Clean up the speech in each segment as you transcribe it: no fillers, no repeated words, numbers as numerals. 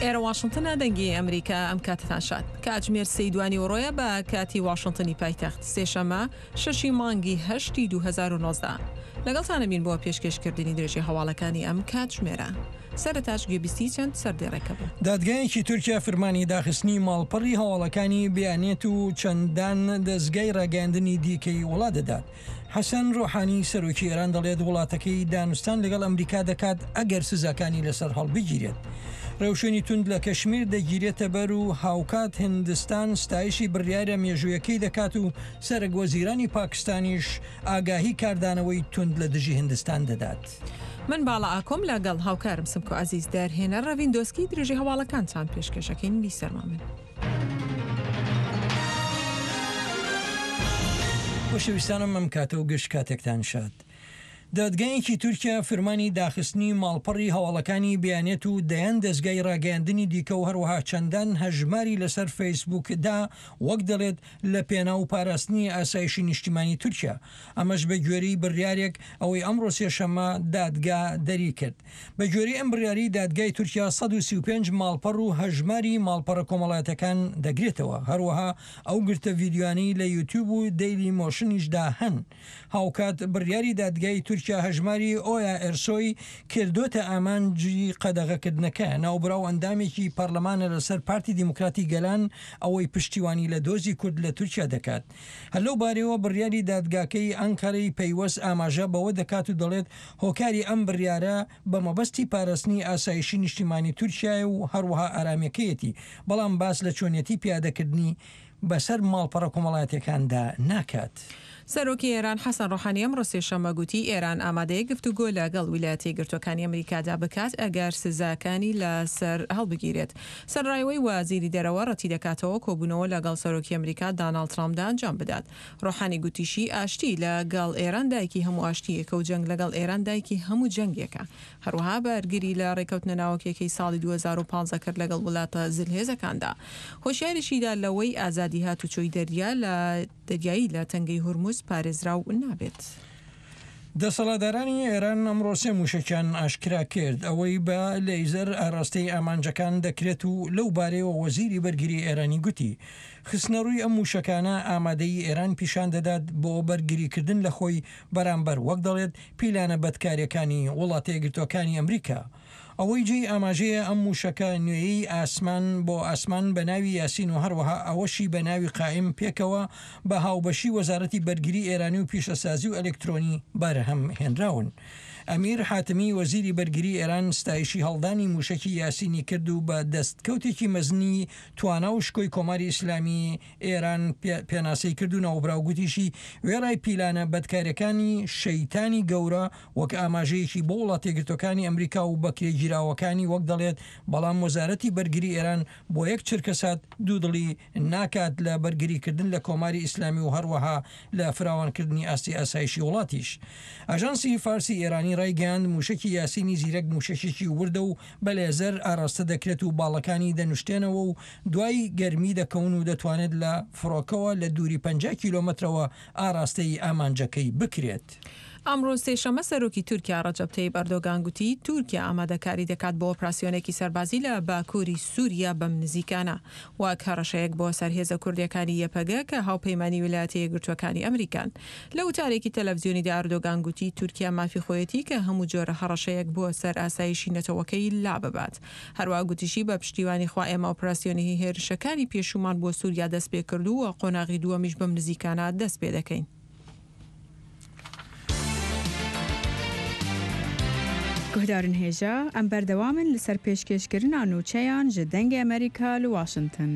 ئێرە واشنگتنە دەنگی ئەمریکا ئەم کاتتان شاد کاتژمێر سەیدوانی وڕۆیە بە کاتی واشنگتنی پایتەخت سێشەمە شەشی مانگی هەشتی 2019 لەگەڵتانە بین بۆ پێشکەشکردنی درێژی هەواڵەکانی ئەم کاتژمێرە. سەرەتاش گوێبیستی چەند سەردێڕێکە بوو. دادگایەکی تورکیا فەرمانی داخستنی ماڵپەڕی هەواڵەکانی بیانێت و چەندان دەستگای ڕاگەاندنی دیکەی وڵات دەدات. حەسەن ڕۆحانی سەرۆکی ئێران دەڵێت وڵاتەکەی دانوستان لەگەڵ ئەمریکا دەکات ئەگەر سزاکانی لەسەر هەڵبگیرێت. ڕێوشێنی تند لە کەشمیر دەگیرێتە بەر و هاوکات هندستان ستایشی بڕیارە مێژوویەکەی دەکات و سەرۆک وەزیرانی پاکستانیش ئاگاهی کاردانەوەی تند لە دژی هندستان دەدات. من باڵا ئاکۆم لەگەڵ هاوکارم سمکۆ عەزیز دەرهێنە ڕەڤین دۆسکی درێژی هەواڵەکان چند پێشکەشەکەین بیسەرما من. خۆشەویستانم ئەم کاتە و گشت کاتێکتان شاد. دادگایەکی تورکیا فەرمانی داخستنی ماڵپەڕی هەواڵەکانی بیانێت و دەیان دەستگای ڕاگەاندنی دیکە و هەروەها چەندان هەژماری لەسەر فەیسبووکدا وەک دەڵێت لە پێنا و پاراستنی ئاسایشی نیشتیمانی تورکیا. ئەمەش بە گوێرەی بڕیارێک ئەوەی ئەمڕۆ سێشەممە دادگا دەری کرد. بە گوێرەی ئەم بڕیاری دادگای تورکیا 135 ماڵپەڕ و هەژماری ماڵپەڕە کۆمەڵایەتەکان دەگرێتەوە. هەروەها ئەو گرتە ڤیددیوانەی لە یوتیوب و دەیلی مۆشنیشدا هەن. هاوکات بڕیاری دادگای تورکیا هەژماری ئۆیا ئەرسۆی کردوتە ئامانجی قەدەغەکردنەکە ناوبراو ئەندامێکی پەرلەمانە لەسەر پارتی دیموکراتی گەلان ئەوەی پشتیوانی لە دۆزی کورد لە تورکیا دەکات. هەلو بارەوە بڕیاری دادگاکەی ئەنکەرەی پەیوەست ئاماژە بەوە دەکات و دەڵێت هۆکاری ئەم بڕیارە بە مەبەستی پاراستنی ئاسایشی نیشتیمانی تورکیا و هەروەها ئارامەکەیەتی، بەڵام باس لە چۆنیەتی پیادەکردنی بەسەر ماڵپەڕە کۆمەڵایەتەکاندا ناکات. سەرۆکی ئێران حەسەن ڕۆحانی ئەمڕۆ سێشەممە گوتی ئێران ئامادەیە گفتوگۆ لەگەڵ ویلایەتە یەکگرتووەکانی ئەمریکادا بکات ئەگەر سزاکانی لەسەر هەڵبگیرێت. سەرڕایەوەی وەزیری دەرەوە ڕەتی دەکاتەوە کۆبوونەوە لەگەڵ سەرۆکی ئەمریکا داناڵد ترامپدا ئەنجام بدات. ڕۆحانی گوتیشی ئاشتی لەگەڵ ئێران دایکی هەموو ئاشتیەکە و جەنگ لەگەڵ ئێران دایکی هەموو جەنگێکە. هەروەها بەرگری لە ڕێکەوتنە ناوەکیەکەی ساڵی 2015 کرد لەگەڵ وڵاتە زلهێزەکاندا. هۆشیاریشیدا لەوەی ئازادی هاتوچۆی دەریا لە دەریایی لە تەنگەی هورموز پارێزراو نابێت. دەسەڵاتدارانی ئێران ئەمڕۆ سێ موشەکان ئاشکرا کرد ئەوەی بە لەیزەر ئاراستەی ئامانجەکان دەکرێت و لەو بارەیەوە وەزیری بەرگری ئێرانی گوتی خستنەڕووی ئەم موشەکانە ئامادەی ئێران پیشان دەدات بۆ بەرگریکردن لە خۆی بەرامبەر وەک دەڵێت پیلانە بەدکاریەکانی وڵاتە یەکگرتووەکانی ئەمریکا. ئەوەی جێی ئاماژەیە ئەم موشەکە نوێیی ئاسمان بۆ ئاسمان بە ناوی یاسین و هەروەها ئەوەشی بە ناوی قائم پێکەوە بە هاوبەشی وەزارەتی بەرگری ئێرانی و پیشەسازی و ئەلکترۆنی بەرهەم هێنراون. ئەمیر حاتمی وەزیری بەرگری ئێران ستایشی هەڵدانی موشکی یاسینی کرد و بە دەستکەوتێکی مەزنی توانا و شکۆی کۆماری ئیسلامی ئێران پێناسەی کرد و ناوبراوگوتیشی وێڕای پیلانە بەدکاریەکانی شەیتانی گەورە وەک ئاماژەیەکی بۆ وڵاتە یەکگرتووەکانی ئەمریکا و بەکرێگیراوەکانی وەک دەڵێت، بەڵام وەزارەتی بەرگری ئێران بۆ یەک چرکەسات دوودڵی ناکات لە بەرگریکردن لە کۆماری ئیسلامی و هەروەها لە فراوانکردنی ئاستی ئاسایشی وڵاتیش. ئاژانسی فارسی ئێرانی ڕایگەیاند موشکی یاسینی زیرەک موشکێکی وردە و بە لێزەر ئاراستە دەکرێت و باڵەکانی دەنوشتێنەوە و دوای گەرمی دەکەون و دەتوانێت لە فڕۆکەوە لە دووری 50 کیلۆمەترەوە ئاراستەی ئامانجەکەی بکرێت. ئەمڕۆ سێشەممە سەرۆکی تورکیا ڕەجەب تەیب ئەردۆغان گوتی تورکیا ئامادەکاری دەکات بۆ ئۆپراسیۆنێکی سەربازی لە باکووری سووریا بەم نزیکانە وەک هەڕەشەیەک بۆ سەرهێزە کوردیەکانی یەپەگە کە هاوپەیمانی ویلایەتە یەکگرتووەکانی ئەمریکان. لە وتارێکی تەلەڤیزیۆنیدا ئەردۆغان گوتی تورکیا مافی خۆیەتی کە هەموو جۆرە هەڕەشەیەک بۆ سەر ئاسایشی نەتەوەکەی لا ببات. هەروەها گوتیشی بە پشتیوانی خوا ئێمە ئۆپراسیۆنی هێرشەکانی پێشومان بۆ سووریا دەست پێ کردو و قۆناغی دووەمیش بەم نزیکانە دەست پێ دەکەین. گهدارن هێژە ئەم بەردەوامن لەسەر پێشکەشکردنا نوچەیان ji dengê ئەمریکا li Washington.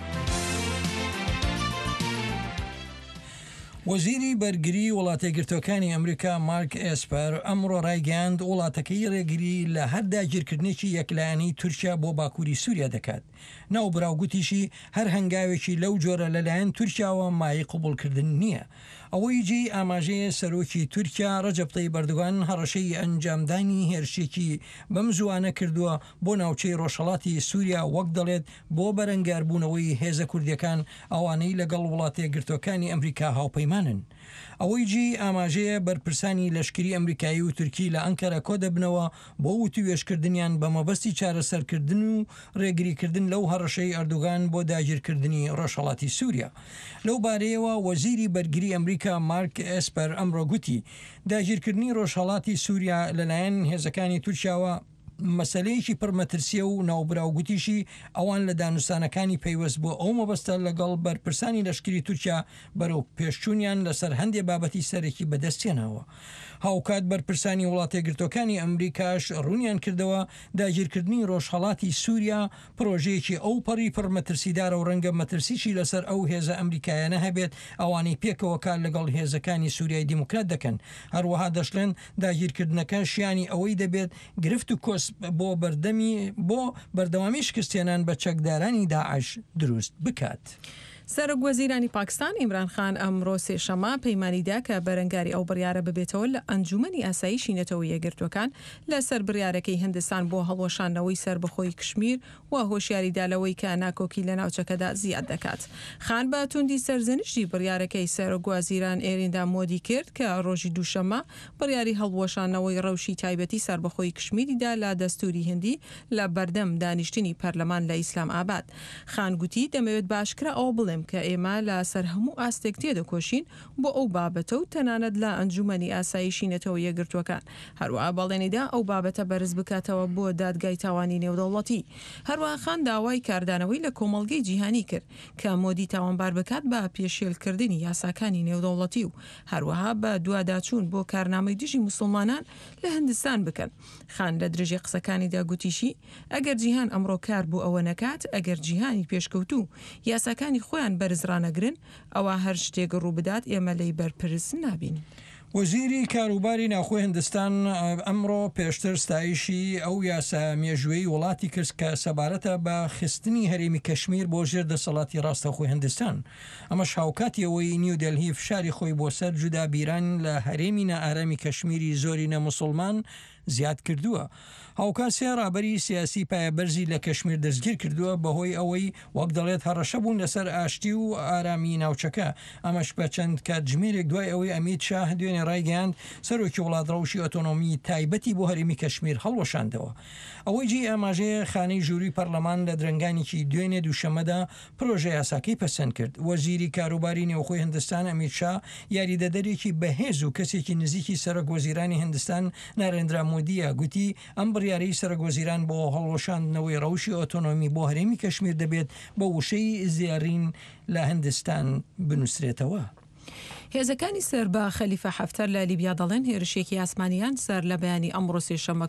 وەزیری بەرگری وڵاتە یەکگرتووەکانی ئەمریکا مارک ئێسپەر ئەمڕۆ ڕایگەیاند وڵاتەکەی ڕێگری لە هەر داگیرکردنێکی یەکلایەنی تورکیا بۆ باکووری سووریا دەکات. ناوبراوگوتیشی هەر هەنگاوێکی لەو جۆرە لەلایەن تورکیاوە مای قبولکردن نییە. ئەوەی جێی ئاماژەیە سەرۆکی تورکیا ڕەجەب تەیب ئەردۆغان هەڕەشەی ئەنجامدانی هێرشێکی بەم زوانە کردووە بۆ ناوچەی ڕۆژهەڵاتی سووریا وەک دەڵێت بۆ بەرەنگاربوونەوەی هێزە کوردیەکان ئەوانەی لەگەڵ وڵاتە یەکگرتووەکانی ئەمریکا هاوپەیمانن. ئەوەی جی ئاماژەیە بەرپرسانی لەشکری ئەمریکایی و تورکی لە ئەنکەرە کۆ دەبنەوە بۆ وتوێشکردنیان بە مەبەستی چارەسەرکردن و ڕێگریکردن لەو هەڕەشەی ئەردوغان بۆ داگیرکردنی ڕۆژهەڵاتی سووریا. لەو بارەیەوە وەزیری بەرگری ئەمریکا مارک ئێسپەر ئەمڕۆ گوتی داگیرکردنی ڕۆژهەڵاتی سووریا لەلایەن هێزەکانی تورکیاوە مەسەلەیەکی پڕمەترسیە و ناوبراوگوتیشی ئەوان لە دانوستانەکانی پەیوەست بۆ ئەو مەبەستە لەگەڵ بەرپرسانی لەشکری تورکیا بەرەو پێشچوونیان لەسەر هەندێک بابەتی سەرەکی بەدەستێنەوە. هاوکات بەرپرسانی وڵاتە یەکگرتووەکانی ئەمریکاش ڕوونیان کردەوە داگیرکردنی ڕۆژهەڵاتی سووریا پرۆژەیەکی ئەو پەڕی پڕمەترسیدارە و ڕەنگە مەترسیشی لەسەر ئەو هێزە ئەمریکایانە هەبێت ئەوانی پێکەوە کار لەگەڵ هێزەکانی سووریای دیموکرات دەکەن. هەروەها دەشڵێن داگیرکردنەکە شیانی ئەوەی دەبێت گرفت و کۆس بۆ بەردەوامی شکستێنان بە چەکدارانی داعش دروست بکات. سەرۆک وەزیرانی پاکستان ئیمران خان ئەمڕۆ سێشەمە پەیمانیدا کە بەرەنگاری ئەو بڕیارە ببێتەوە لە ئەنجومەنی ئاسایشی نەتەوەی یەکگرتووەکان لەسەر بڕیارەکەی هیندستان بۆ هەڵوەشاندنەوەی سەربەخۆی کشمیر و هۆشیاریدالەوەی کە ناکۆکی لە ناوچەکەدا زیاد دەکات. خان بە توندی سەرزنشتی بڕیارەکەی سەرۆک وەزیران ئێریندا مۆدی کرد کە ڕۆژی دووشەمە بڕیاری هەڵوەشاندنەوەی ڕەوشی تایبەتی سەربەخۆی کشمیریدا لە دەستوری هندی لە بەردەم دانیشتنی پەرلەمان لە ئیسلام ئاباد. خان گوتی دەمەوێت باشکرا ئەو بڵێم کە ئێمە لە سەر هەموو ئاستێک تێدەکۆشین بۆ ئەو بابەتە و تەنانەت لە ئەنجومەنی ئاسایشی نەتەوە یەکگرتووەکان. هەروەها بەڵێنیدا ئەو بابەتە بەرز بکاتەوە بۆ دادگای تاوانی نێودەوڵەتی. هەروەها خان داوای کاردانەوەی لە کۆمەڵگەی جیهانی کرد کە مۆدی تاوانبار بکات بە پێشێلکردنی یاساکانی نێودەوڵەتی و هەروەها بە دوواداچوون بۆ کارنامەی دژی موسڵمانان لە هیندستان بکەن. خان لە درێژی قسەکانیدا گوتیشی ئەگەر جیهان ئەمڕۆ کار بۆ ئەوە نەکات ئەگەر جیهانی پێشکەوتوو یاساکانی خۆیان بەرزڕانەگرن ئەوە هەر شتێک ڕوو بدات ئێمە لەی بەرپرس نابین. وەزیری کاروباری ناوخۆی هیندستان ئەمڕۆ پێشتر ستایشی ئەو یاسا مێژوەی وڵاتی کرد کە سەبارەتە بە خستنی هەرێمی کەشمیر بۆ ژێر دەسەڵاتی ڕاستەخۆی هیندستان. ئەمەش هاوکاتیەوەی نیو دەلهی فشاری خۆی بۆ سەر جودابیران لە هەرێمی نائارامی کەشمیری زۆری نەموسڵمان زیاد کردووە. هاوکاسیە ڕابەری سیاسی پایەبەرزی لە کەشمیر دەستگیر کردووە بەهۆی ئەوەی وەک دەڵێت هەڕەشە بوون لەسەر ئاشتی و ئارامی ناوچەکە. ئەمەش بە چەند کاتژمێرێک دوای ئەوەی ئەمیت شاه دوێنێ ڕایگەیاند سەرۆکی وڵات ڕەوشی ئۆتۆنۆمی تایبەتی بۆ هەرێمی کەشمیر هەڵوەشاندەوە. ئەوەی جی ئاماژەیە خانەی ژووری پەرلەمان لە درنگانێکی دوێنێ دووشەمەدا پرۆژە یاساکەی پەسەند کرد. وەزیری کاروباری نێوخۆی هیندستان ئەمیت شاه یاریدەدەرێکی بەهێز و کەسێکی نزیکی سەرۆک وەزیرانی هیندستان نارێندرا مۆدیە گوتی ئەم بڕیارەی سەرۆک وەزیران بۆ هەڵوەشاندنەوەی ڕەوشی ئۆتۆنۆمی بۆ هەرێمی کەشمیر دەبێت بە وشەی زیارین لە هیندستان بنووسرێتەوە. هێزەکانی سەر بە خەلیفە حەفتەر لە لیبیا دەڵێن هێرشێکی ئاسمانیان سەر لە بەیانی ئەمڕۆ سێشەمە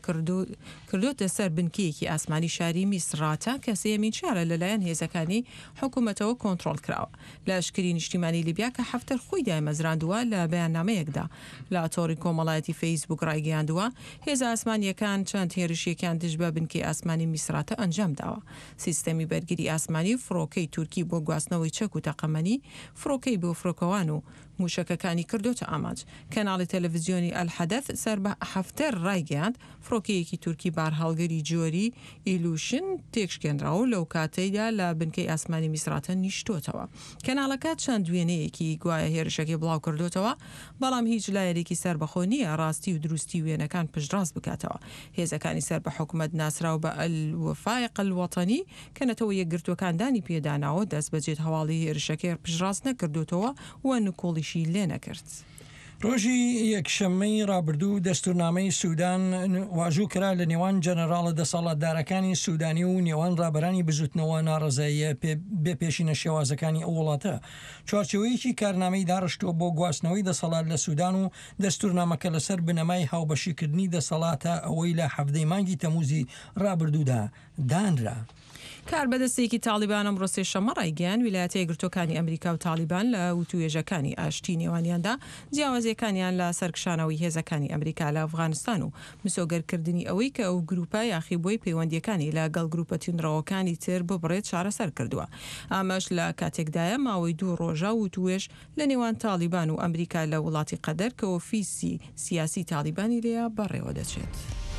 کردوتە سەر بنکەیەکی ئاسمانی شاری میسراتە کە سێمین شارە لەلایەن هێزەکانی حکوومەتەوە کۆنتڕۆڵ کراوە. لە شکری نیشتیمانی لیبیا کە حەفتەر خۆی دامەزراندووە لە بەیاننامەیەکدا لە تۆڕی کۆمەڵایەتی فەیسبوک ڕایگەیاندووە هێزە ئاسمانیەکان چەند هێرشێکیان دژ بە بنکەی ئاسمانی میسراتە ئەنجام داوە. سیستەمی بەرگری ئاسمانی فڕۆکەی تورکی بۆ گواستنەوەی چەک و تەقەمەنی فڕۆکەی بۆ فرۆکەوان و موشەکەکانی کردوتە ئاماج. کەناڵی تەلەڤیزیۆنی ئەلحەدەث سەر بە حەفتەر ڕایگەیاند فڕۆکەیەکی تورکی بارهەڵگەری جۆری ئیلوشن تێکشکێنراوە لەو کاتەیدا لە بنکەی ئاسمانی میسراتە نیشتۆتەوە. کەناڵەکە چەند دوێنەیەکی گوایە هێرشەکەی بڵاو کردوتەوە بەڵام هیچ لایەرێکی سەربەخۆ نییە ڕاستی و دروستی وێنەکان پشتڕاست بکاتەوە. هێزەکانی سەر بە حکوومەت ناسراو بە ئەلوەفایق الوەتەنی کە نەتەوە یەکگرتووەکاندانی پێداناوە دەست بەجێت هەواڵی هێرشەکەی پشتڕاست نەکردوتەوە و نکۆڵیشی لێ نەکرد. ڕۆژی یەکشەممەی ڕابردوو دەستورنامەی سوودان واژوو کرا لە نێوان جەنەراڵە دەسەڵاتدارەکانی سوودانی و نێوان ڕابەرانی بزوتنەوە ناڕزاییە بێ پێشینە شێوازەکانی ئەو وڵاتە. چوارچەوەیەکی کارنامەی داڕشتووە بۆ گواستنەوەی دەسەڵات لە سوودان و دەستورنامەکە لەسەر بنەمای هاوبەشیکردنی دەسەڵاتە ئەوەی لە هەفتەی مانگی تەموزی ڕابردوودا دانرا. کاربەدەستێکی تالیبان ئەمڕۆ سێشەمە ڕایگەیاند ویلایەتە یەکگرتووەکانی ئەمریکا و تالیبان لە وتوێژەکانی ئاشتی نێوانیاندا جیاوازیەکانیان لە سەرکشانەوەی هێزەکانی ئەمریکا لە ئەفغانستان و مسۆگەرکردنی ئەوەی کە ئەو گروپە یاخیبۆی پەیوەندیەکانی لە گەڵ گروپە تینڕەوەکانی تر ببڕێت چارەسەر کردووە. ئامەش لە کاتێکدایە ماوەی 2 ڕۆژە وتوێژ لە نێوان تالیبان و ئەمریکا لە وڵاتی قەدەر کە ئۆفیسی سیاسی تالیبانی لێیە بەڕێوە دەچێت.